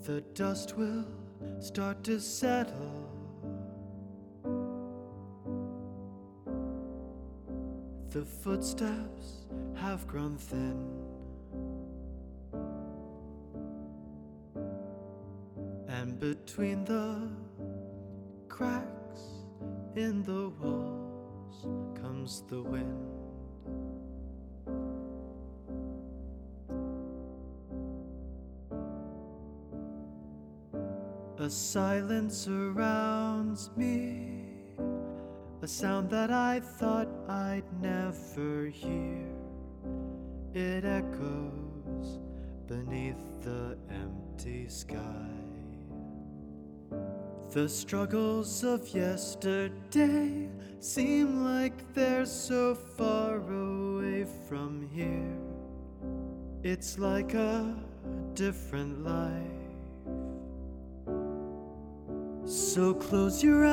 The dust will start to settle. The footsteps have grown thin, and between the cracks in the walls comes the wind. A silence surrounds me, a sound that I thought I'd never hear. It echoes beneath the empty sky. The struggles of yesterday seem like they're so far away from here. It's like a different life. So close your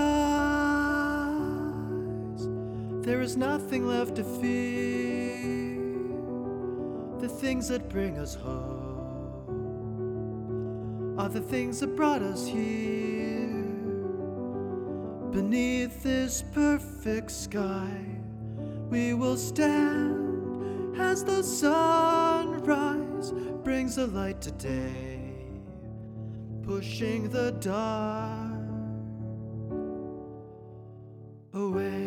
eyes, there is nothing left to fear. The things that bring us hope are the things that brought us here. Beneath this perfect sky, we will stand as the sunrise brings the light to day, pushing the dark away.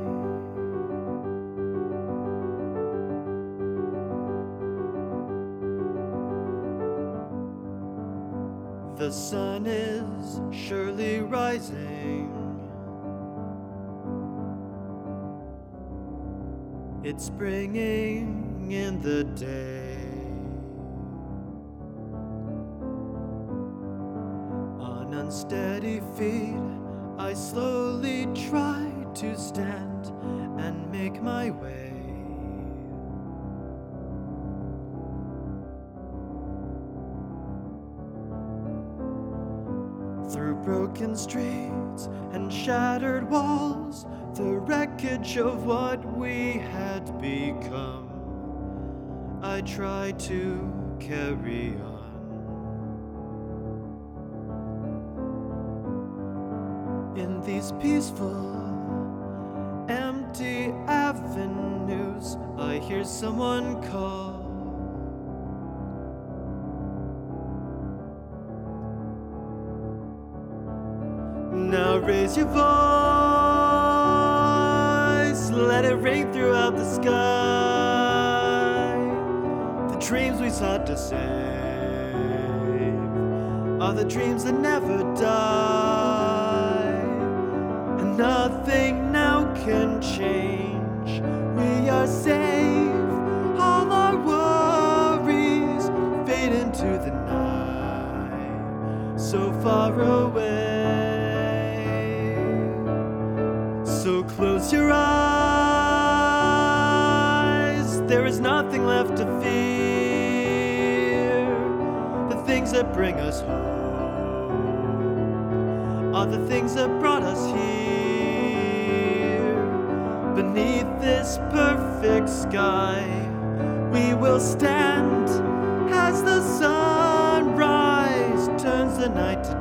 The sun is surely rising. It's bringing in the day. On unsteady feet, I slowly try to stand and make my way. Through broken streets and shattered walls, the wreckage of what we had become, I try to carry on. In these peaceful, empty avenues, I hear someone call. Now raise your voice, let it ring throughout the sky. The dreams we sought to save are the dreams that never die, and nothing now can change. We are safe, all our worries fade into the night, so far away. So close your eyes, there is nothing left to fear. The things that bring us home are the things that brought us here. Beneath this perfect sky, we will stand as the sunrise turns the night to